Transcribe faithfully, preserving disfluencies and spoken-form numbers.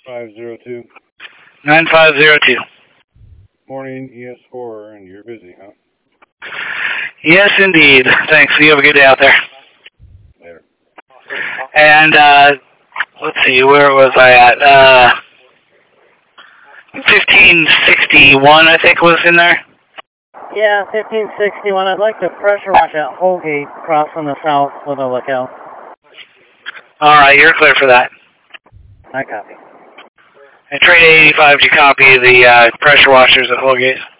five zero two. nine five zero two. Morning, E S four, and you're busy, huh? Yes, indeed. Thanks. You have a good day out there. Later. And, uh, let's see, where was I at? Uh, fifteen sixty-one, I think, was in there. Yeah, fifteen sixty-one. I'd like to pressure wash at Holgate, crossing the south with a lookout. All right, you're clear for that. I copy. And Trade eighty-five, do you copy the uh, pressure washers at Holgate?